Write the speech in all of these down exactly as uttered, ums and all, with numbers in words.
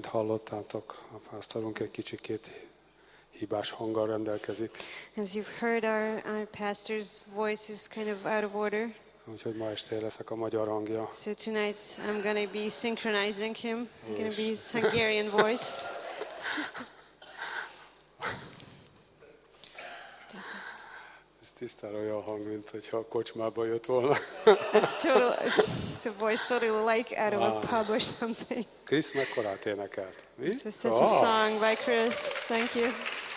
hallottátok, a pásztorunk egy kicsikét hibás hanggal rendelkezik. As you've heard, our, our pastor's voice is kind of out of order. Úgyhogy ma este leszek a magyar hangja. So tonight I'm going to be synchronizing him. I'm going to be his Hungarian voice. Ez tisztán olyan hang, mint hogyha a kocsmába jött volna. It's total. It's, it's a voice totally like out of a pub or something. Krisz mekkorát énekelt? Mi? This was such a song by Chris. Thank you.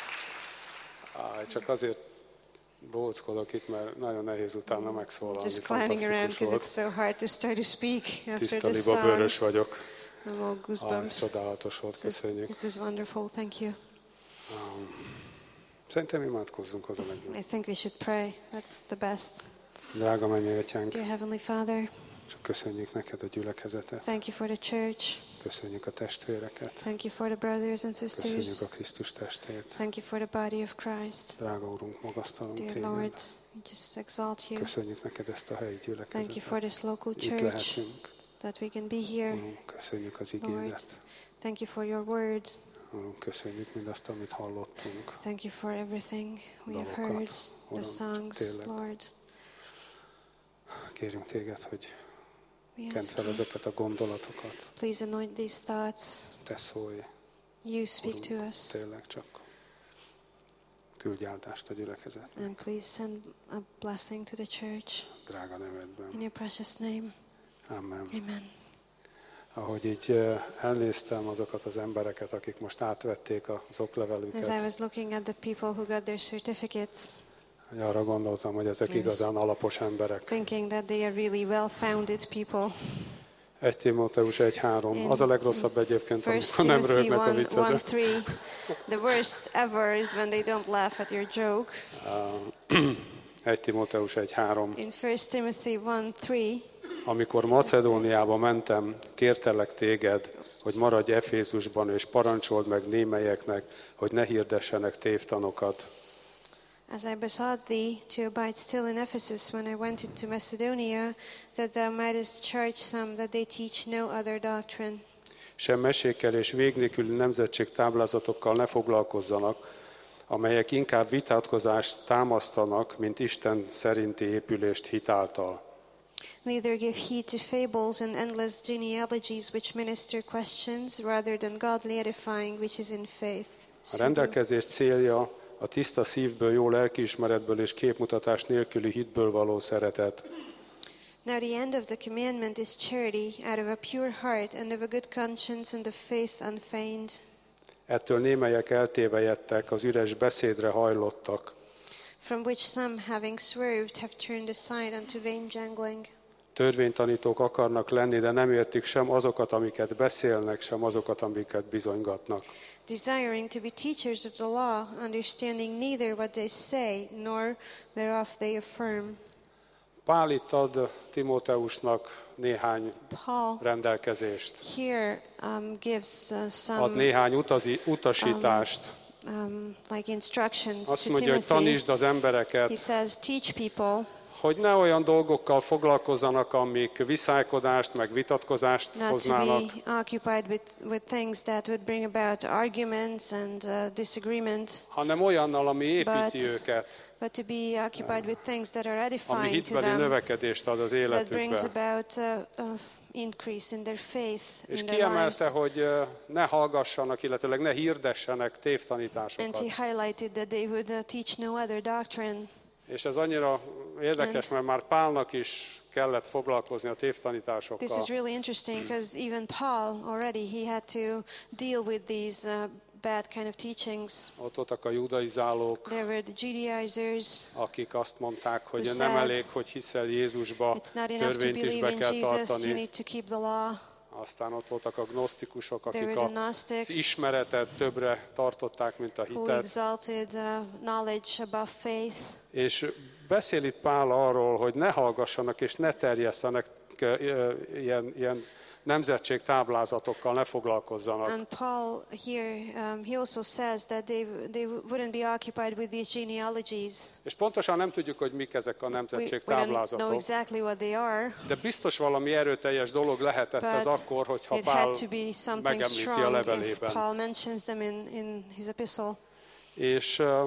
Ah, csak azért bóckodok itt, mert nagyon nehéz utána megszólalni. Just clowning around because it's so hard to start to speak after Tiszta this liba song. bőrös vagyok. I'm all Ah, goosebumps. csodálatos volt, köszönjük. It was wonderful. Thank you. Um, Szerintem imádkozzunk az a legjobb. I think we should pray. That's the best. Drága mennyei atyánk, Dear Heavenly Father, csak köszönjük neked a gyülekezetet. thank you for the church. Köszönjük a testvéreket. Thank you for the brothers and Köszönjük sisters. a Krisztus testét. Thank you for the body of Christ. Drága Urunk, magasztalunk Dear téged. Lord, we just exalt you. Köszönjük neked ezt a helyi Thank you for gyülekezetet. this local Itt church, lehetünk. that we can be here. Urunk, köszönjük az Lord, igédet. thank you for your word. Urunk, köszönjük mindazt, amit hallottunk. Thank you for everything we have Dolgokat. heard, the Uram, songs, tényleg. Lord. Kérünk téged, hogy We kent ask fel you, ezeket a gondolatokat. please anoint these thoughts. Te szólj, You speak Urunk, to us. tényleg csak küldj áldást a gyülekezetnek. And please send a blessing to the church. Drága nevedben. In your precious name. Amen. Amen. Ahogy így eh, elnéztem azokat az embereket, akik most átvették az As I oklevelüket, was looking at the people who got their certificates, hogy arra gondoltam, hogy ezek Yes. igazán alapos emberek. thinking that they are really well-founded people. egy Timóteus egy három. Az a legrosszabb egyébként, First amikor nem Timothy röhögnek a one, one, viccedre. three. The worst ever is when they don't laugh at your joke. egy Timóteus egy három. In First Timothy one, three, Amikor Macedóniába mentem, kértelek téged, hogy maradj Efézusban, és parancsold meg némelyeknek, hogy ne hirdessenek tévtanokat. as I besought thee to abide still in Ephesus when I went into Macedonia, that thou mightest charge some that they teach no other doctrine. Sem mesékkel és vég nélküli nemzetség táblázatokkal ne foglalkozzanak, amelyek inkább vitatkozást támasztanak, mint Isten szerinti épülést hitáltal. Neither give heed to fables and endless genealogies which minister questions rather than godly edifying which is in faith. A rendelkezés célja a tiszta szívből, jó lelkiismeretből és képmutatás nélküli hitből való szeretet. Now the end of the commandment is charity, out of a pure heart and of a good conscience and of faith unfeigned. Ettől némelyek eltévejedtek, az üres beszédre hajlottak. From which some, having swerved, have turned aside unto vain jangling. Törvénytanítók akarnak lenni, de nem értik sem azokat, amiket beszélnek, sem azokat, amiket bizonygatnak. Desiring to be teachers of the law, understanding neither what they say, nor whereof they affirm. Pál itt ad Timóteusnak néhány Paul rendelkezést, here um, gives uh, ad some néhány utazi, utasítást. um, like instructions Azt to mondja, hogy Timothy. tanítsd az He embereket, says, teach people hogy ne olyan dolgokkal foglalkozzanak, amik viszálykodást, meg vitatkozást not to hoznának, be occupied with, with things that would bring about arguments and uh, disagreement, hanem olyannal, ami építi But- őket, but to be occupied with things that are ami edifying to hitbeli them, növekedést ad az that brings életükbe. about uh, uh, increase in their faith, És in their lives. kiemelte, hogy ö, ne hallgassanak, illetőleg ne hirdessenek And tévtanításokat. he highlighted that they would uh, teach no other doctrine. És ez annyira érdekes, And- mert már Pálnak is kellett foglalkozni a This is tévtanításokkal. really interesting because even Paul already, he had to deal with these uh, bad kind of teachings. Ott voltak a judaizálók, There were the Judaizers. akik azt mondták, hogy Who nem said, elég, hogy hiszel Jézusba, It's not enough to törvényt is believe be in kell Jesus, you tartani. need to keep the law. Aztán ott voltak a gnosztikusok, There akik were the a- Gnostics az ismeretet többre tartották, mint a who hitet. exalted uh, knowledge above faith. És beszél itt Pál arról, hogy ne hallgassanak és ne terjesszenek ö, ö, ilyen, ilyen nemzetség táblázatokkal ne foglalkozzanak. And Paul here, um, he also says that they, they wouldn't be occupied with these genealogies. És pontosan nem tudjuk, hogy mik ezek a We, nemzetség we don't know táblázatok, exactly what they are, de biztos valami erőteljes dolog lehetett ez but akkor, hogyha it Pál had to be something megemlíti a strong if levelében. Paul mentions them in, in his epistle. És uh,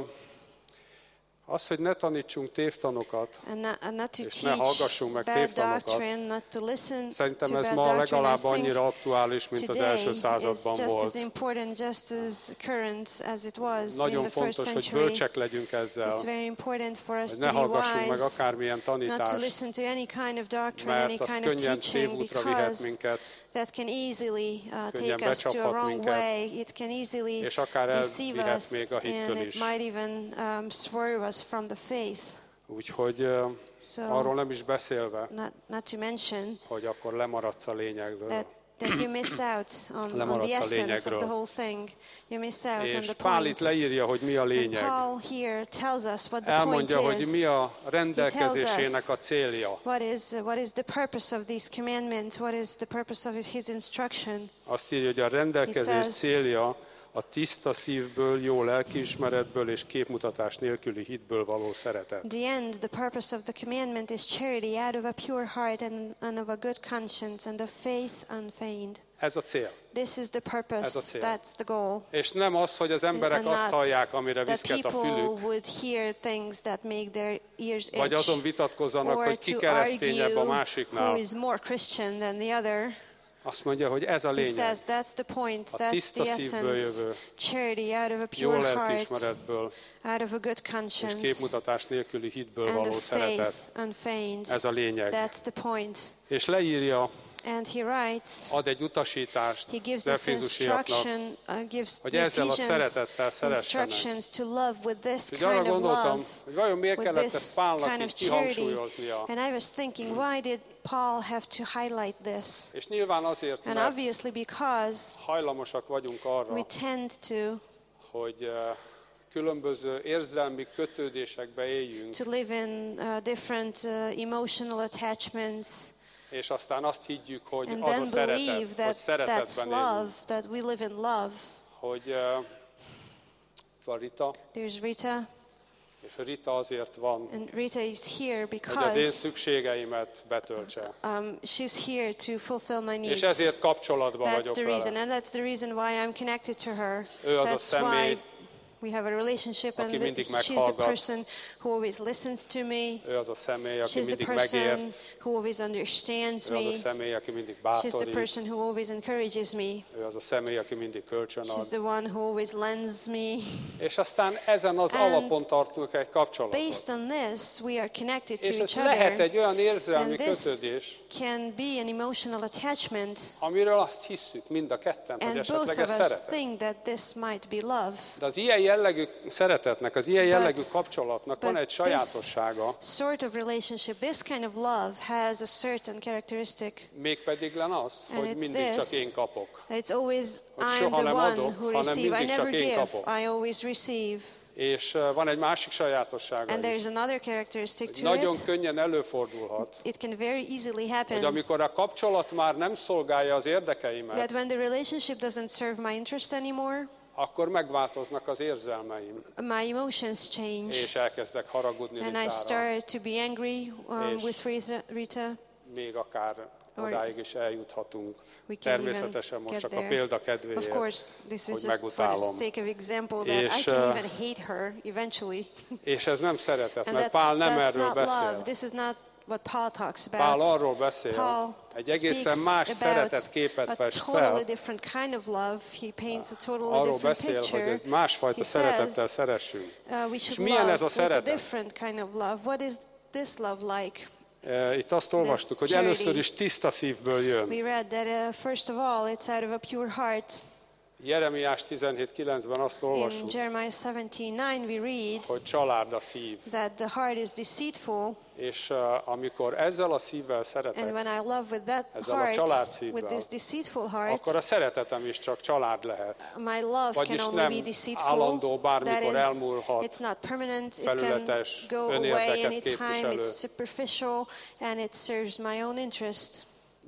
az, hogy ne tanítsunk tévtanokat, And not, and not to és ne teach hallgassunk meg bad tévtanokat, doctrine, not to listen szerintem to ez bad ma doctrine. I legalább think annyira aktuális, mint az today első is században just as volt. important, just as current as it was in Nagyon the first fontos, hogy century. bölcsek legyünk ezzel, It's very important for us hogy to ne be hallgassunk meg wise, akármilyen not to tanítást, listen to any kind of doctrine, any mert az kind of könnyen teaching, tévútra vihet because minket, that can easily uh, könnyen take us to a becsaphat wrong minket, way. It can easily és akár deceive elvihet us, még a hittől and it is. might even um, swerve us from the faith. Úgyhogy uh, So, arról nem is beszélve, not, not to mention hogy akkor lemaradsz a lényegről. that, that you miss out on, on Lemaradsz the a essence of lényegről. the whole thing. You miss out on És the Pál point. itt leírja, hogy mi a And lényeg. Paul here tells us what the Elmondja, point hogy is. mi a rendelkezésének a célja. What is, what is the purpose of these commandments? What is the purpose of his instruction? Azt írja, hogy a rendelkezés He says- célja a tiszta szívből, jó lelkiismeretből és képmutatás nélküli hitből való szeretet. The end, the purpose of the commandment is charity out of a pure heart and, and of a good conscience and of faith unfeigned. Ez a cél. This is the Ez a purpose, cél. that's the goal. És nem az, hogy az emberek And azt not hallják, amire that viszket a people fülük, would hear things that make their ears vagy itch, azon vitatkozzanak, or hogy ki to keresztényebb a argue másiknál. who is more Christian than the other. Azt mondja, hogy ez a He lényeg. says that's the point, A that's tiszta the szívből essence. jövő, Charity out of a jó pure heart, lelkiismeretből out of a good és conscience, képmutatás nélküli hitből and való of szeretet. faith unfeigned. Ez a lényeg. That's the point. És leírja, And he writes, ad egy utasítást he gives az us efézusiaknak, instruction, uh, gives hogy the ezzel a Ephesians szeretettel szeressenek. instructions to love with this Úgyhogy arra kind of gondoltam, love, hogy vajon miért with kellett this ezt Pálnak kind of így charity. kihangsúlyoznia. And I was thinking, why did Paul have to highlight this? És nyilván azért, And mert obviously because hajlamosak vagyunk we arra, tend to hogy eh, különböző érzelmi kötődésekbe éljünk, to live in uh, different uh, emotional attachments, és aztán azt higgyük, hogy and az a then szeretet, believe hogy that that's szeretetben love, élünk. that we live in love. Hogy uh, itt van Rita, There's Rita, és Rita azért van, and Rita is here hogy az én because szükségeimet betöltse. um, she's here to fulfill my needs. És ezért kapcsolatban That's vagyok the reason, vele. and that's the reason why I'm connected to her. Ő az a That's személy, why we have a relationship, and aki mindig that she's the meghallgat. person who always listens to me. Ő az a személy, aki She's the mindig person megért, who always understands ő az a me. személy, aki mindig She's the bátorít, person who always encourages me. ő az a személy, aki mindig kölcsön She's ad. the one who always lends me. És aztán ezen az And alapon tartunk egy kapcsolatot. Based on this, we are connected to És ez each lehet other. egy olyan érzelmi And this kötődés, can be an emotional attachment, amiről azt hisszük mind a ketten, hogy and esetleg both ez of us szeretet. think that this might be love. De az ilyen jellegű szeretetnek, az ilyen jellegű But- kapcsolatnak van but egy sajátossága, Sort of relationship, this kind of love has a certain characteristic. mégpedig len az, And hogy it's mindig csak this. én kapok. It's always Hogy I'm soha the nem one adok, who hanem receive. I mindig csak never én give, kapok. I always receive. És uh, van egy másik sajátossága And is. there's another characteristic Hogy to nagyon it. könnyen előfordulhat, It can very easily hogy happen amikor a kapcsolat már nem szolgálja az érdekeimet, that when the relationship doesn't serve my interest anymore, akkor megváltoznak az érzelmeim, my emotions change. és elkezdek haragudni And I Ritára, start to be angry um, És- with Rita, Rita. még akár Or- odáig is eljuthatunk. We can even Természetesen most get csak a there. példa Of kedvéért, course, this is hogy just for the megutálom. sake of example that És, I can uh, even hate her eventually. És ez nem szeretet, And mert that's, Pál nem that's erről not love. beszél. This is not what Paul talks Pál about. arról beszél, Paul egy egészen speaks más about szeretetképet a fest totally fel. different kind of love. He paints a totally Arról different beszél, hogy picture. ez másfajta He szeretettel says, szeressünk. Uh, we És should milyen love ez a with a szeretet? different kind of love. What is this love like? Eh, Itt azt olvastuk, hogy charity. először is tiszta szívből jön. We read that uh, first of all, it's out of a pure heart. Jeremiás tizenhét kilencben azt In olvassuk, Jeremiah seventeen nine, we read hogy család a szív. that the heart is deceitful, És uh, amikor ezzel a szívvel and szeretek, when I love with that Ezzel a heart, családszívvel, with this deceitful heart, akkor a szeretetem is csak család lehet. my love Vagyis can only nem be deceitful. állandó, bármikor That is, elmúlhat, it's not permanent. It can felületes, go away önérdeket anytime. képviselő. It's superficial, and it serves my own interest.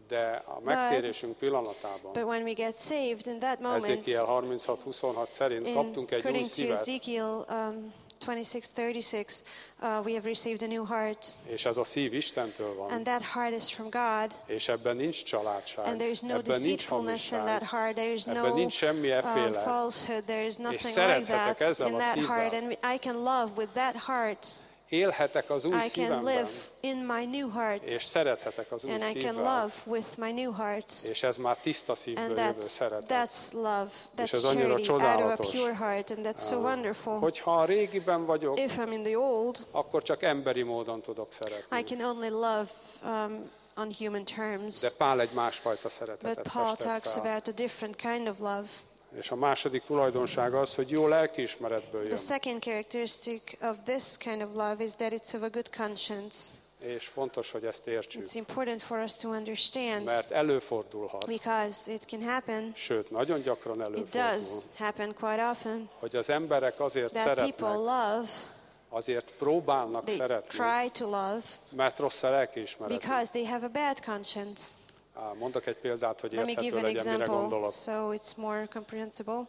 De a megtérésünk pillanatában, But when we get saved in that moment, Ezékiel harminchat huszonhat szerint in, kaptunk egy új according to szívet, Ezekiel um, twenty-six thirty-six, uh, we have received a new heart. és ez a szív Istentől van, And that heart is from God. és ebben nincs családság, And there is no ebben nincs deceitfulness in that hamiság, heart. There is ebben no nincs semmi um, efféle, falsehood. There is nothing like szerethetek that ezzel in a that szívvel. heart. And I can love with that heart. élhetek az új I can szívemben, live in my new heart. és szerethetek az új And I can szívvel, love with my new heart. és ez már tiszta szívből And jövő that's, szeretet. that's love. That's ez annyira charity out of a csodálatos. pure heart. And that's so wonderful. Hogyha a régiben vagyok, If I'm in the old, akkor csak emberi módon tudok I szeretni. can only love um, on human terms. De Pál egy másfajta But szeretetet Paul festett talks fel. about a different kind of love. És a második tulajdonság az, hogy jó lelkiismeretből The jön. second characteristic of this kind of love is that it's of a good conscience. És fontos, hogy ezt értsük. It's important for us to understand Mert előfordulhat, because it can happen, sőt, nagyon gyakran it előfordul, does happen quite often, hogy az emberek azért that people szeretnek, love, azért próbálnak they szeretni, try to love mert rossz a lelkiismeretük. because they have a bad conscience. Á, Mondok egy példát, hogy Let me érthető give an legyen, mire example gondolok. so it's more comprehensible.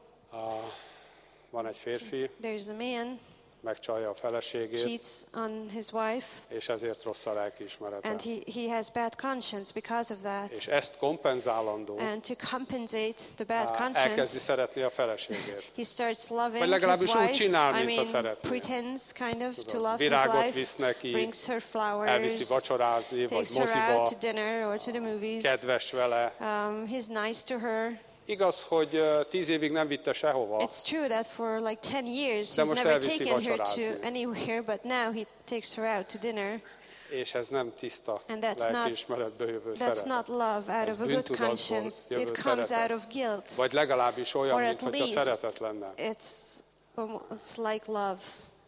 Van egy férfi, There's a man, megcsalja a feleségét, cheats on his wife, és ezért rossz a lelkiismerete. and he, he has bad conscience because of És that. ezt kompenzálandó, And to compensate the bad á, elkezdi conscience, szeretni a feleségét. he starts loving Vagy legalábbis his úgy wife. csinál, I mint ha mean, szeretné. pretends kind of to Tudod, love his virágot wife, visz neki, brings her elviszi flowers, vacsorázni, vagy takes her moziba, out to dinner or to the movies. kedves vele. Um, he's nice to her. Igaz, hogy ö, tíz évig nem vitte sehova, It's true that for like ten years De he's most never elviszi taken her vacsorázni. to anywhere, but now he takes her out to dinner. és ez nem tiszta And that's not- lelkiismeretből jövő That's szeretet. not love out Ez of a good bűntudatból conscience. jövő It comes szeretet. out of guilt. Vagy legalábbis olyan, Or at mintha least szeretet lenne. it's, um, it's like love.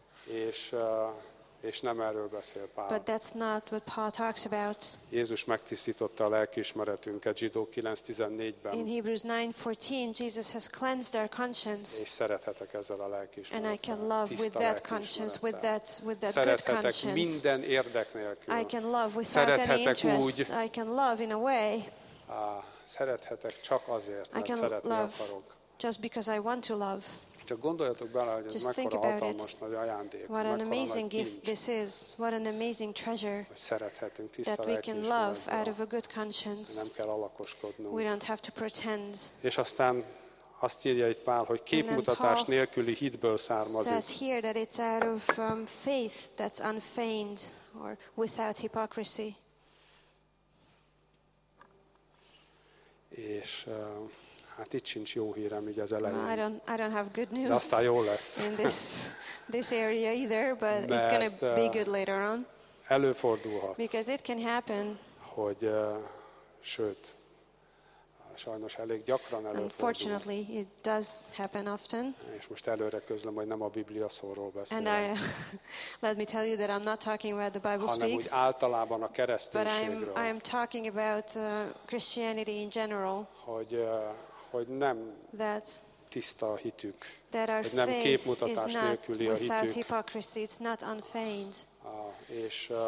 És, ö, és nem erről beszél Pál. But that's not what Paul talks about. Jézus megtisztította a lelkiismeretünket Zsidó kilenc tizennégyben, In Hebrews nine fourteen, Jesus has cleansed our conscience. és szerethetek ezzel a And I lelkiismerettel. can love with tiszta that conscience, with lelkiismerettel. that, with that good Szerethetek conscience. minden érdek nélkül. I can love without any Szerethetek interest. úgy. I can love in a way. Á, szerethetek csak azért, I mert can szeretni love akarok. just because I want to love. Csak gondoljatok bele, hogy ez Just think mekkora about hatalmas it. nagy ajándék, What an mekkora amazing nagy gift kincs, this is. What an amazing treasure hogy szerethetünk tiszta that we can love out of lelkiismeretből. a good conscience. Nem kell alakoskodnunk. We don't have to pretend. És aztán azt írja itt Pál, hogy képmutatás Paul nélküli hitből származik. Says here that it's out of um, faith that's unfeigned or without hypocrisy. És uh, hát itt sincs jó hírem így az Well, I elején. don't, I don't have good De news aztán jó lesz. in this this area either, but it's Mert, going to be uh, good later on Előfordulhat, because it can happen. hogy uh, sőt, sajnos elég gyakran előfordul. Unfortunately, it does happen often. És most előre közlöm, hogy nem a Biblia szóról And beszélek, I let me tell you that I'm not talking about the Bible hanem úgy speaks, általában a but I'm kereszténységről, I'm talking about uh, Christianity in general. hogy, uh, hogy nem That tiszta a hitük, that our hogy nem faith képmutatás is not nélküli a without hitük. hypocrisy. It's not unfeigned. Ah, és uh,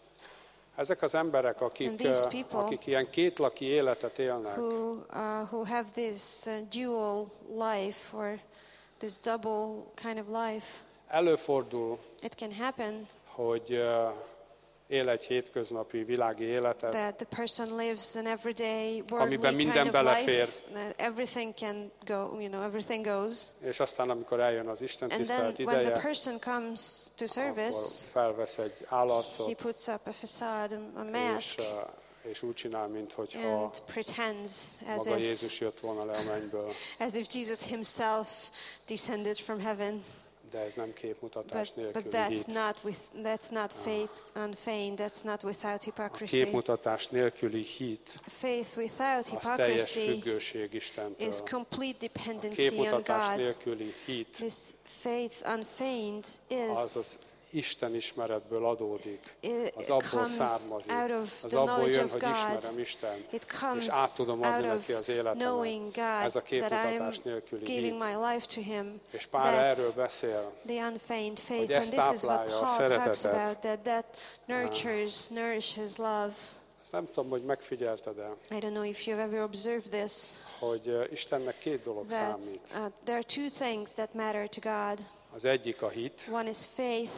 ezek az emberek, akik, And these uh, people akik ilyen kétlaki életet élnek, Who uh, who have this uh, dual life or this double kind of life. előfordul, It can happen hogy uh, él egy hétköznapi világi életet, that the person lives an everyday worldly amiben kind minden of belefér. life. That everything can go, you know, everything goes. és aztán, amikor eljön az Isten And then tisztelet when the ideje, person comes to akkor service, felvesz egy he állarcot, puts up a facade, a és, mask, uh, és úgy csinál, mintha and pretends as maga if Jézus jött volna le a mennyből. as if Jesus himself descended from heaven. De ez nem képmutatás But, but nélküli that's hit. not with that's not faith unfeigned. That's not without A hypocrisy. képmutatás nélküli hit, Faith without az teljes hypocrisy függőség Istentől. is complete A dependency on képmutatás God. nélküli hit, This faith unfeigned az is az Isten ismeretből adódik. it Az abból comes származik. out of Az the abból knowledge jön, of hogy God. ismerem Istent, It és comes át tudom adni out neki of az életemet. knowing Ez a God that képmutatás I'm nélküli giving hit. my life to Him. És Pál erről That's beszél, the unfeigned faith, hogy and ezt this is what táplálja a Paul talks szeretetet. about. That that nurtures, nourishes love. Ezt nem tudom, hogy megfigyelted-e, I don't know if you've ever observed this, hogy uh, Istennek két dolog that számít. uh, there are two things that matter to God. Az egyik a hit, One is faith,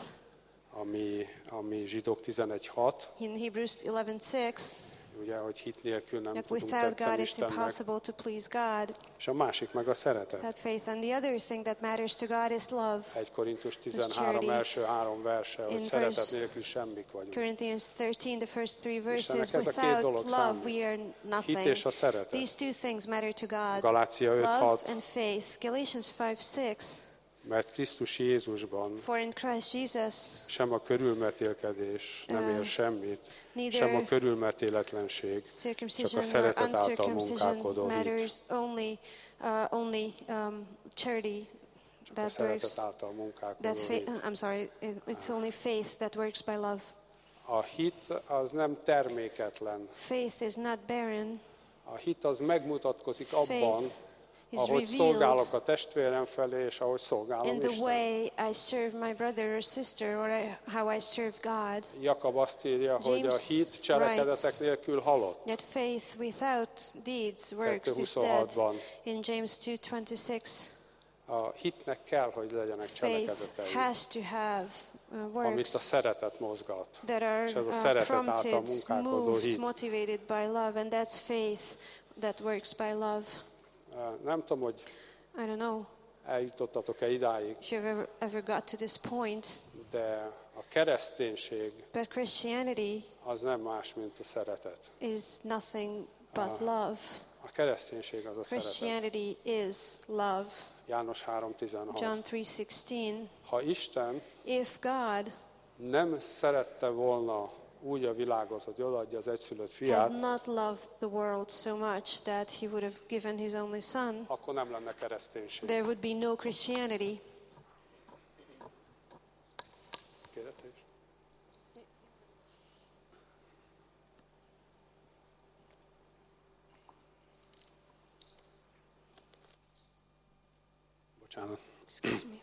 ami, ami Zsidók tizenegy hat, in Hebrews eleven six, ugye, hogy hit nélkül nem that tudunk without tetszeni God it's Istennek, impossible to please God. és a másik meg a szeretet. That faith. And the other thing that matters to God is love. egy Korintus tizenhárom első három verse, hogy In szeretet verse- nélkül semmik vagyunk. Corinthians thirteen, the first three verses, Istennek ez a két without dolog love számít. we are Hit nothing. és a szeretet. These two things matter to God. Galácia öt Love hat, and faith. Galatians five six. mert Krisztus Jézusban For in Christ Jesus, sem a körülmetélkedés nem ér semmit, neither sem a körülmetéletlenség, csak a circumcision nor szeretet által uncircumcision munkálkodó hit. matters, only, uh, only um, charity Csak a that szeretet works. által That munkálkodó faith, hit. I'm sorry, it- it's only faith that works by love. A hit az nem terméketlen. Faith is not barren. A hit az megmutatkozik abban, Faith is ahogy revealed szolgálok a testvérem felé, és ahogy szolgálom in the Istent. way I serve my brother or sister, or I, how I serve God. Jakab azt írja, hogy a James hit cselekedetek writes nélkül halott. That faith without deeds works is dead. kettő huszonhatban. In James two twenty-six, A hitnek kell, hogy legyenek faith cselekedetei, has to have uh, amit a works szeretet mozgat. that are És ez a uh, szeretet által prompted, munkálkodó moved, hit. motivated by love, and that's faith that works by love. Nem tudom, hogy I don't know eljutottatok-e idáig, if you've ever, ever got to this point, de a kereszténység but Christianity az nem más, mint a szeretet. is nothing but love. A kereszténység az a szeretet. Christianity is love. János három tizenhat. John three sixteen. Ha Isten If God nem szerette volna úgy a világot, hogy odaadja az egyszülött had fiát, not loved the world so much that he would have given his only son, akkor nem lenne kereszténység. there would be no Christianity. Kérdés? Bocsánat. Excuse me.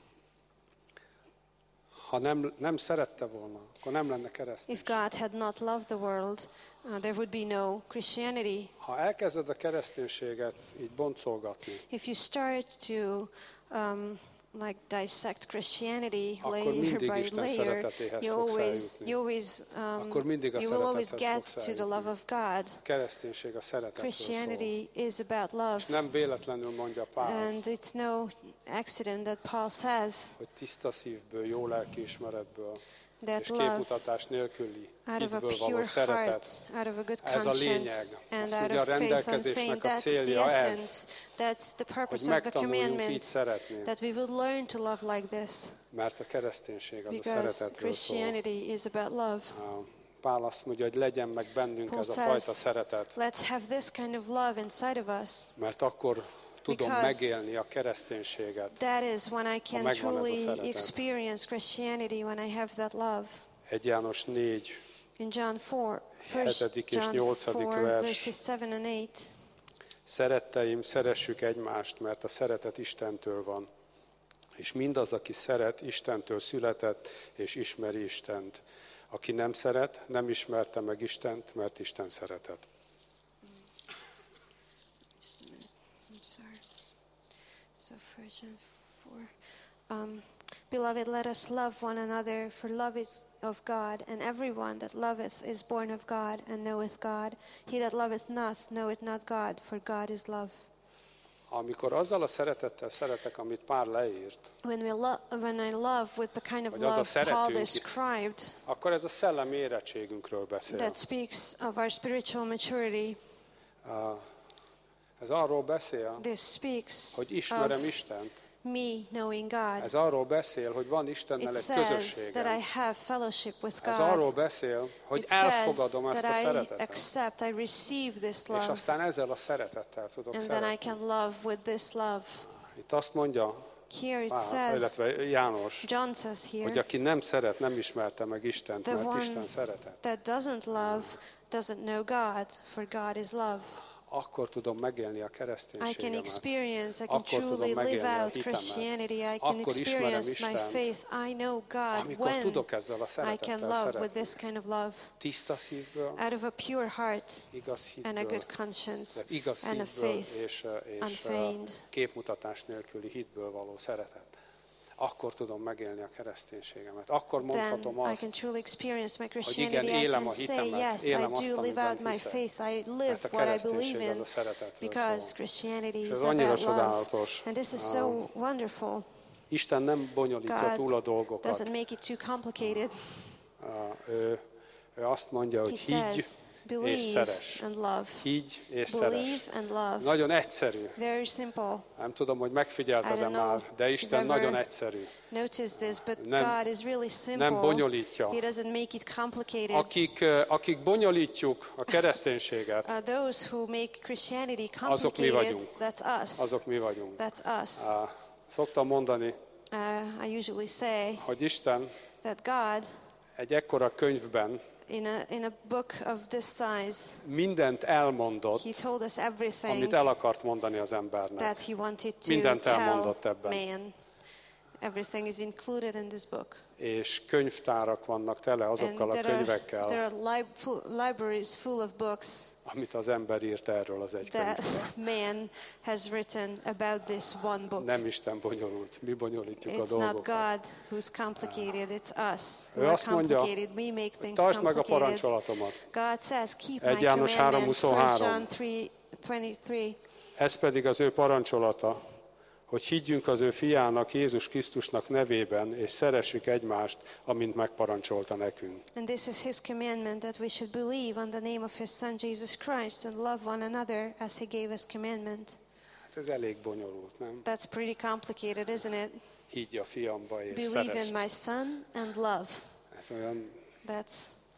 Ha nem, nem szerette volna, akkor nem lenne If kereszténység. God had not loved the world, uh, there would be no Christianity. Ha elkezded a kereszténységet így boncolgatni, If you start to um, like dissect Christianity Akkor layer mindig by Isten layer, szeretetéhez you fogsz always, eljutni. you always, um, Akkor mindig a you will always szeretethez get fogsz to the eljutni. love of God. a kereszténység a szeretetről szól. Christianity is about love. Nem véletlenül mondja Pál, And it's no accident that Paul says hogy tiszta szívből, jó lelkiismeretből that és love képmutatás nélküli out of a hitből való pure szeretet. heart, out of a good Ez a lényeg. conscience, and Azt out mondja, a of faith and rendelkezésnek faith. a That's the célja ez, essence. That's the hogy purpose of the megtanuljunk így commandment. szeretni, That we would learn to love like this. mert a kereszténység az a Because szeretetről szól. Christianity is about love. Pál azt mondja, hogy legyen meg bennünk Paul ez a says, fajta szeretet, let's have this kind of love inside of us. mert akkor tudom Because megélni a kereszténységet. That is when I can megvan ez a truly szeretet. experience Christianity, when I have that love. egy János négy, In John four, first hetedik és John nyolcadik four, vers. verses seven and eight. Szeretteim, szeressük egymást, mert a szeretet Istentől van. És mindaz, aki szeret, Istentől született, és ismeri Istent. Aki nem szeret, nem ismerte meg Istent, mert Isten szeretet. Just a minute. I'm sorry. So first John four. Um, Beloved, let us love one another, for love is of God, and everyone that loveth is born of God, and knoweth God. He that loveth not knoweth not God, for God is love. Amikor azzal a szeretettel szeretek, amit Pál leírt, When we lo- when I love with the kind of Hogy az a love Paul szeretünk- described, akkor ez a szellemi érettségünkről beszél. that speaks of our spiritual maturity. Ez arról beszél, This speaks hogy ismerem of Istent. me knowing God. Ez arról beszél, hogy van Istennel It egy says that I közösségem. have fellowship with Ez arról God. beszél, hogy It says elfogadom ezt a that I szeretetet. accept, I receive this És love, aztán ezzel a szeretettel tudok and then I szeretni. can love with this love. Itt azt mondja, Here it Pál, says, illetve János, John says hogy here, aki nem szeret, nem ismerte meg Istent, the mert one Isten szeretet. that doesn't love doesn't know God, for God is love. akkor tudom megélni a I can kereszténységemet. experience, I can Akkor tudom truly megélni live a out hitemet. Christianity. I can Akkor ismerem experience my Istent, faith. I know God amikor when tudok ezzel a I can szeretettel love with szeretni. this kind of love. Tiszta szívből, Out of a pure heart igaz and a hitből, good conscience tehát igaz and a szívből faith és, és unfeigned. képmutatás nélküli hitből való szeretet. Akkor tudom megélni a kereszténységemet. Akkor Then mondhatom I can azt, truly experience my igen, Christianity. I élem can a say, hitemet, yes, I élem azt, do live amiben out my hiszek. faith. I live Mert a what I believe kereszténység az in a szeretetről because szól. Christianity És is ez annyira about love. csodálatos. And this is so wonderful. Isten nem bonyolítja túl a God dolgokat. doesn't make it too complicated. Ő, ő azt mondja, hogy He higgy says, és believe szeress. and love. Higgy és Believe szeress. and love. Nagyon egyszerű. Very simple. Nem tudom, hogy I megfigyelted-e don't know már, de if Isten you've ever nagyon egyszerű. Notice this, but Nem- God is really simple. nem bonyolítja. He doesn't make it complicated. Akik, akik bonyolítjuk a kereszténységet, Uh, those who make Christianity Azok mi complicated, vagyunk. that's us. azok mi vagyunk. That's us. Á, Szoktam mondani, Uh, I usually say hogy Isten that God, egy ekkora könyvben in a, in a book of this size, mindent elmondott, He told us everything amit el akart mondani az embernek. that He wanted to Mindent tell elmondott ebben. man. Everything is included in this book. És könyvtárak vannak tele azokkal a there are, könyvekkel, there are lib- full, libraries full of books amit az ember írt erről az egy that könyvről. man has written about this one book. Nem Isten bonyolult, mi bonyolítjuk a It's not dolgokat. God who's complicated, it's us who Ő are azt mondja, complicated. We make things Tartsd meg a complicated. parancsolatomat. God says, keep Egy my János három commandments. huszonhárom. First John three twenty-three. Ez pedig az ő parancsolata, hogy higgyünk az ő fiának, Jézus Krisztusnak nevében, és szeressük egymást, amint megparancsolta nekünk. And this is his commandment, that we should believe on the name of his Son Jesus Christ and love one another as he gave us commandment. Hát ez elég bonyolult, nem? That's pretty complicated, isn't it? Higgy a fiamba és Believe in szeresd. my Son and love. Ez olyan, That's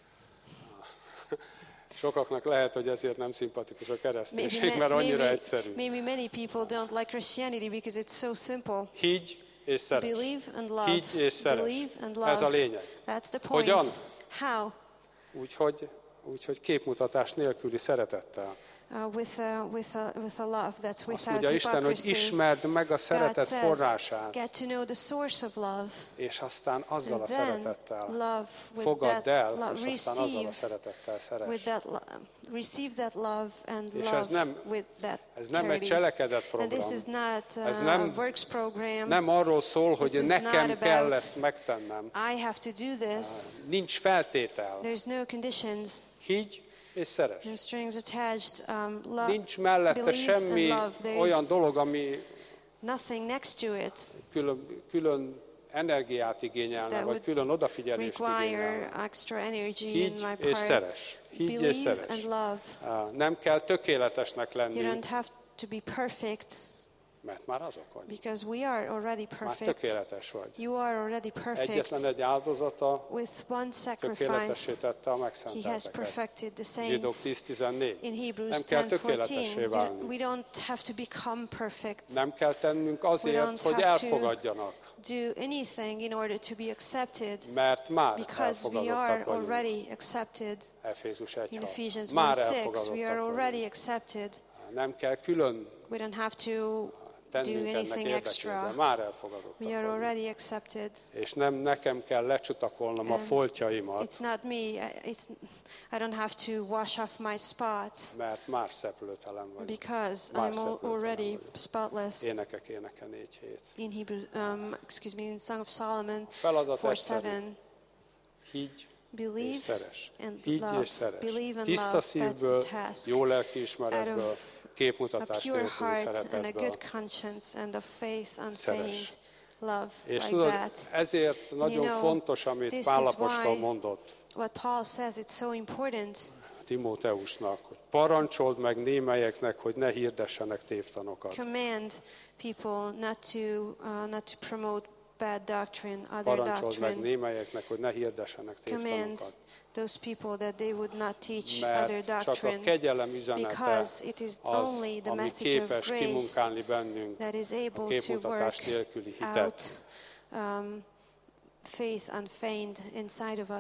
sokaknak lehet, hogy ezért nem szimpatikus a kereszténység, maybe, mert annyira maybe, egyszerű. maybe many people don't like Christianity because it's so simple. Higgy és szeresd. Believe and love. Higgy és szeresd. Believe and love. Ez a lényeg. That's the point. Hogyan? How? Úgyhogy, úgyhogy képmutatás nélküli szeretettel. Uh, with, a, with, a, with a love that's Azt without mondja Isten, hogy hypocrisy. ismerd meg a God szeretet says, forrását, get to know the source of love. és aztán azzal a And then szeretettel love with fogadd that el, love. és aztán azzal a Receive szeretettel with szeress. that lo- receive that love and És love ez nem- with that Ez nem egy charity. cselekedet And this program. is not uh, Ez nem- a works program. Nem arról szól, hogy This is nekem not kell about- ezt megtennem. I have to do this. Nincs feltétel. There's no conditions, Higgy és szeress. no strings attached. Um, love, Nincs mellette believe and semmi love. There's olyan dolog, ami nothing next to it külön, külön energiát igényelne, That vagy would külön odafigyelést igényelne. require extra energy in Higgy my és part. szeress. Higgy és Believe szeress. and love. Á, Nem kell tökéletesnek You lenni, don't have to be perfect mert már azok vagy. because we are already Már perfect. tökéletes vagy. You are already perfect. Egyetlen egy áldozata With one tökéletessé sacrifice, tette a he has megszentelteket. perfected the Zsidók saints. tíz tizennégy. In Nem Hebrews kell ten tökéletessé fourteen, you don't- válni. we don't have to become perfect. Nem kell tennünk We azért, don't hogy have to- elfogadjanak, Do anything in order to be accepted mert már because we are elfogadottak vagyunk. already accepted. Efézus egy In hat. Ephesians Már one six, we elfogadottak are already vagyunk. accepted. Nem kell külön We don't have to do tennünk ennek anything érdekében. extra. Már elfogadottak We are vagyunk. already accepted. És nem nekem kell lecsutakolnom a And foltjaimat, It's not me. I- It's, I don't have to wash off my spots mert már szeplőtelen vagyok. because Már I'm al- szeplőtelen already vagyok. spotless. Énekek éneke négy hét. In Hebrew, um, excuse me, in Song of Solomon Feladat four egyszerű. seven, Higgy és believe szeres. and Higgy love. és szeres. Believe and Tiszta love, that's the szívből, task. jó lelkiismeretből, Out of a képmutatás pure nélküli heart and a szeretetből. good conscience and a faith unfeigned Szeres. love És like tudod, that. ezért nagyon know, fontos, amit this Pál is apostol why- mondott What Paul says, it's so important. Timóteusnak, hogy parancsold meg némelyeknek, hogy ne hirdessenek tévtanokat. Command people not to uh, not to promote bad doctrine, other Parancsold meg doctrine. némelyeknek, hogy ne hirdessenek Command tévtanokat. those people that they would not teach Mert other csak a doctrine, kegyelem üzenete because it is az, only the ami message of képes grace kimunkálni bennünk that is a able to képmutatás work nélküli out hitet. um, faith unfeigned inside of us.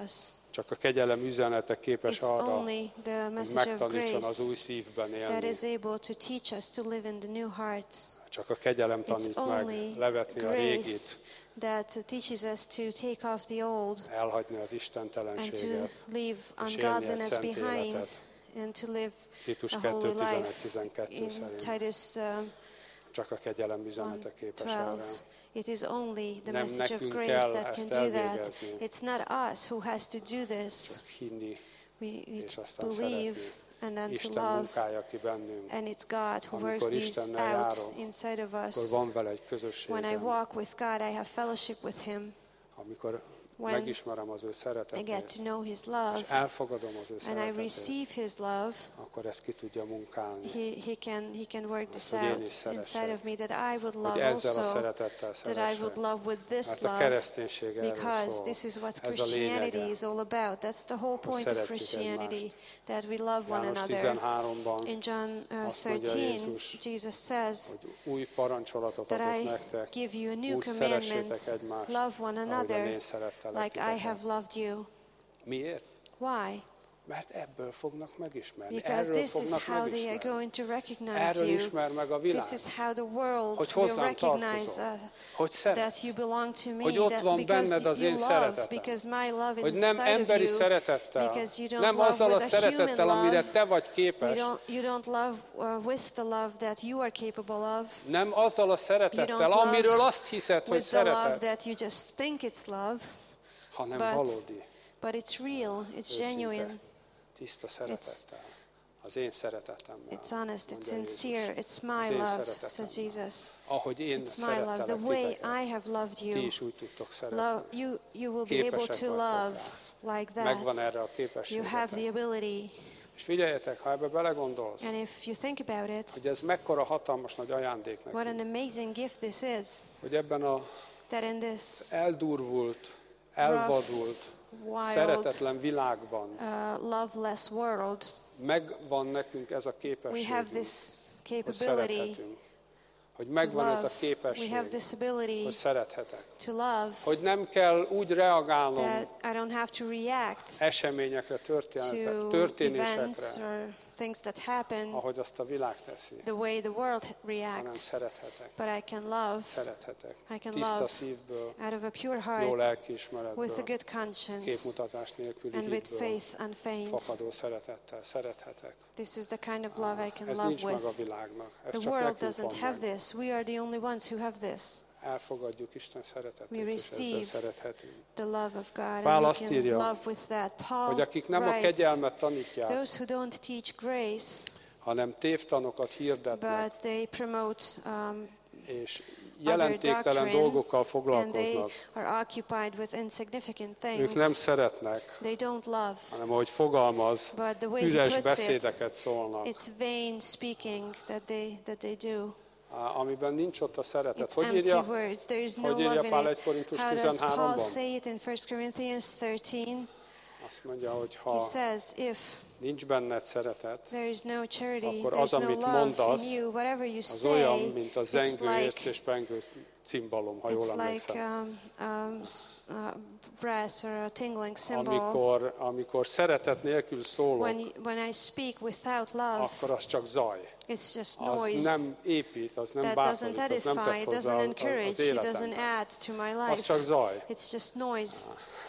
Csak a kegyelem üzenete képes It's arra, only the hogy message of megtanítson az grace új szívben that élni. is able to teach us to live in the new heart. Csak a kegyelem It's tanít only meg levetni a grace régit, that teaches us to take off the old elhagyni az and to istentelenséget, leave és élni egy ungodliness szent behind életet. and to live Titus a kettő holy tizenegy life. tizenkettő In szerint. Titus uh, Csak a kegyelem üzenete képes erre. twelve, it is only the Nem message of nekünk grace kell that can ezt do that. elvégezni. It's not us who has to do this. Csak hinni, We need és to aztán believe szeretni. and then to Isten love. munkálja ki bennünk. And it's God who Amikor works these Istennel out járok, inside of Akkor us. van vele egy When I közösségem, walk with God, I have fellowship with Him. amikor When megismerem az ő I get szeretetét, to know His és love elfogadom az ő and I szeretetét, receive His love, akkor ezt ki tudja munkálni. He, he, can, he can work this hogy én out is szeressek. inside of me, that I would Hogy love ezzel a also, szeretettel that I szeressek. would love with this Mert a love, kereszténység erről because szól. this is what Ez a Christianity lényege. is all about. That's the whole point of szeretjük Christianity, egymást. that we love one János another. tizenháromban In John uh, azt mondja thirteen, Jézus, Jesus says hogy új parancsolatot that adott I nektek, give you a new úgy commandment, szeressétek egymást, love one ahogyan another én szerettelek like I titeket. have loved you. Miért? Why? Mert ebből fognak megismerni. Because Erről this is fognak how they are megismerni. going to recognize Erről you. ismer meg a világ. This is how the world Hogy will hozzám recognize tartozol. uh, Hogy that szeretsz. you belong to me, Hogy ott that van because benned az you én love, szeretetem. because my love is Hogy nem inside of emberi you, szeretettel, because you don't nem love azzal a with a human szeretettel, amire love, te vagy you képes, don't, you don't love uh, with the love that you are capable of, nem azzal a You szeretettel, don't love amiről azt hiszed, hogy with the love szereted, that you just think it's love, hanem but- valódi, but it's real, it's őszinte, genuine, tiszta szeretettel. Az én szeretetemmel. it's honest, it's mondja sincere, Jézus. it's Az my én love, szeretetemmel. says Jesus. Ahogy én It's my love, the szerettelek way titeket, I have loved ti you. is úgy tudtok szeretni. Love, you, you will be able Képesek to vagytok love like Megvan that. erre a You have the képességetek. ability. És figyeljetek, ha ebbe belegondolsz, And if you think about it, hogy ez mekkora hatalmas nagy ajándék what an nekünk, amazing gift this is, hogy ebben a that in this eldurvult, elvadult, wild, szeretetlen világban uh, loveless world, megvan nekünk ez a we have képesség, this hogy capability szerethetünk. Hogy to megvan ez a love. We képesség, have this ability hogy szerethetek. to love, Hogy nem kell úgy reagálnom that I don't have to react eseményekre, történetek, to events történésekre, or things that happen ahogy azt a világ teszi, the way the world hanem reacts, szerethetek. but I can love Szerethetek. I can Tiszta love szívből, out of a pure jó heart, with a lelkiismeretből, good conscience, képmutatás nélküli and with hitből, faith unfeigned. fakadó szeretettel szerethetek. This is the kind of love I can Ez love nincs meg a with. világnak, ez The csak world nekünk doesn't van have meg. this. We are the only ones who have this. Elfogadjuk Isten szeretetét, We és ezzel receive szerethetünk. The love of God, Pál and we azt can írja, love with that. Paul Hogy akik nem a writes, kegyelmet tanítják, those who don't teach grace, hanem tévtanokat hirdetnek, but they promote um, és jelentéktelen doctrine, dolgokkal and they foglalkoznak. are occupied with insignificant Ők things. nem szeretnek, They don't love, hanem ahogy fogalmaz, but the way he üres puts it, beszédeket szólnak, it's vain speaking that they that they do. amiben nincs ott a szeretet. It's Hogy empty írja, words. There is no hogy írja love Pál in egy it. Korintus How does Paul tizenháromban? say it in First Corinthians thirteen? Azt mondja, hogy He ha says, if nincs benned szeretet, there is no charity, akkor there's az, no amit love mondasz, in you, whatever you az olyan, say, mint a it's zengő, érc like, és pengő cimbalom, ha jól it's like emlékszem. um, um, s- uh, brass or a tingling cymbal. Amikor, amikor szeretet nélkül szólok, When, you- when I speak without love, akkor az csak zaj. it's just Az noise. nem épít, az nem That doesn't bátorít, az nem edify, tesz it hozzá doesn't az, encourage, az it doesn't életemhez. add to my Az life. csak zaj. It's just noise.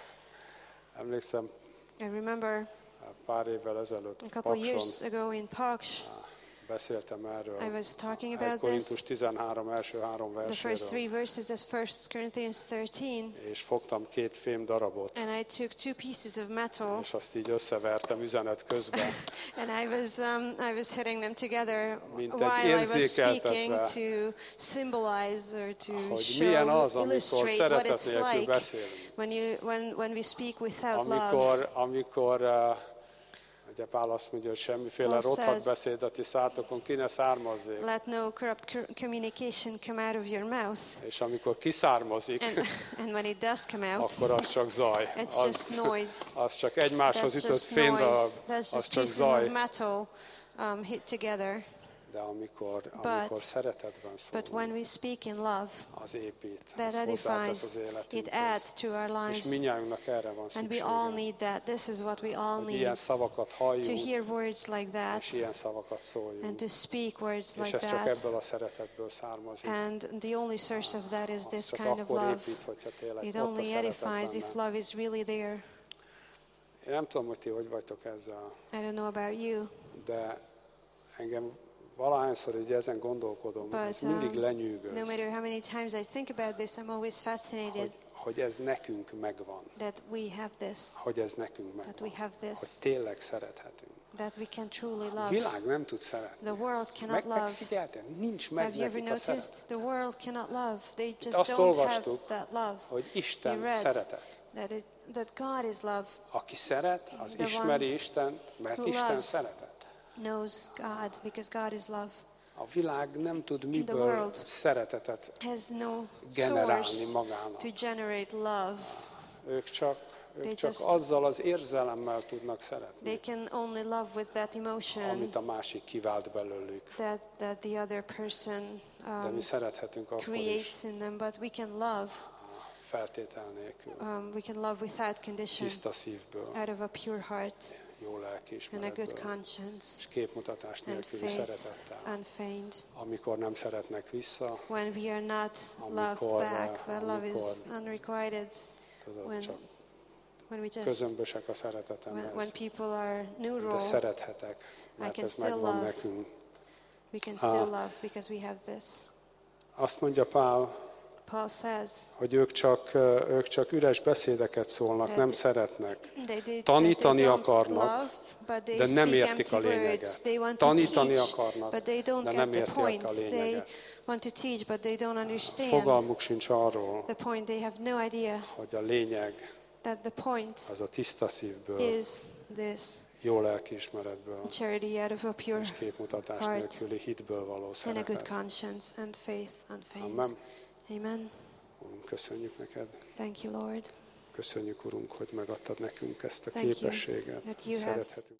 Emlékszem, I remember pár évvel ezelőtt a couple Pakson years ago in Paks, beszéltem erről. I was talking egy about Korintus this. tizenhárom első három The first verséről, three verses of First Corinthians thirteen, és fogtam két fém darabot, and I took two pieces of metal, és azt így összevertem üzenet közben, and I was um, I was hitting them together Mint egy while I was érzékeltetve, speaking to symbolize or to hogy milyen show, az, amikor illustrate what szeretet it's nélkül like beszélünk. when you when when we speak without love. Amikor, amikor uh, ugye Pál azt mondja, hogy semmiféle Paul rothadt says, beszéd a ti szátokon ki ne származzék. Let no corrupt co- communication come out of your mouth, És amikor kiszármazik, and and when it does come out, akkor az csak zaj. it's just Az, noise. az csak egymáshoz That's ütött just fénydarab, noise. That's az just csak pieces zaj. of metal um, hit together. De amikor, amikor szeretetben But when szólunk, we speak in love, az épít, that az hozzátesz az edifies, it életünkhöz. adds to our És lives. mindnyájunknak erre van And we all szüksége, need that. This is what we all hogy ilyen need. szavakat To halljunk, hear words like that és ilyen szavakat and szóljunk. to speak words És like ez csak that. ebből a szeretetből származik. And the only source of that is Az this csak kind of akkor love. épít, hogyha tényleg It ott a only szeretet edifies if benne. love is really there. Én nem tudom, hogy ti hogy vagytok ezzel, I don't know about you, de engem valahányszor így ezen gondolkodom, but ez mindig um, lenyűgöz, no matter how many times I think about this, I'm always fascinated hogy, hogy ez nekünk megvan, that we have this, hogy ez nekünk that we megvan, have hogy this, tényleg szerethetünk. that we can truly A love. világ nem tud szeretni. The world cannot Meg, love. megfigyelted? Nincs meg Have you ever nekik a noticed szeretet. the world cannot love? They just azt don't have olvastuk, that love. hogy We Isten read szeretet. that, it, that God is love, Aki szeret, az The ismeri one Istent, mert who Isten loves. szeretet. knows God because God is love. A világ nem tud The miből world szeretetet has no generálni source magának. to generate love. Ők csak, They ők csak just- azzal az érzelemmel tudnak szeretni, They can only love with that emotion amit a másik kivált belőlük. that, that the other person De um, mi szerethetünk akkor is creates in them, but we can love. feltétel nélkül, Um, we can love without condition, tiszta szívből, out of a pure heart jó and a good lelkiismeretből, conscience és képmutatás and nélküli faith szeretettel. unfeigned. Amikor nem szeretnek vissza, When we are not loved Amikor, back, uh, where love is amikor- unrequited, tudod, when, csak when we just, közömbösek a when, szeretetemhez. when people are De neutral, szerethetek, mert can ez still megvan love. nekünk. we can Ah. still love because we have this. Azt mondja Pál, Paul says hogy ők csak, ők csak üres beszédeket szólnak, nem szeretnek. they, they, Tanítani that they don't akarnak, love, but they de nem speak értik a empty words. lényeget. They want to Tanítani teach, akarnak, but they don't de get nem the értik point. a They lényeget. want to teach, but they don't understand Fogalmuk sincs arról, the point. They have no idea hogy a lényeg that the point az a tiszta szívből, is this jó lelkiismeretből, charity out of a pure és képmutatás heart nélküli hitből való and a good szeretet. conscience and faith unfeigned. Amen. Amen. Urunk, köszönjük neked. Thank you, Lord. Köszönjük, Urunk, hogy megadtad nekünk ezt a Thank you képességet. that you have Szerethetünk.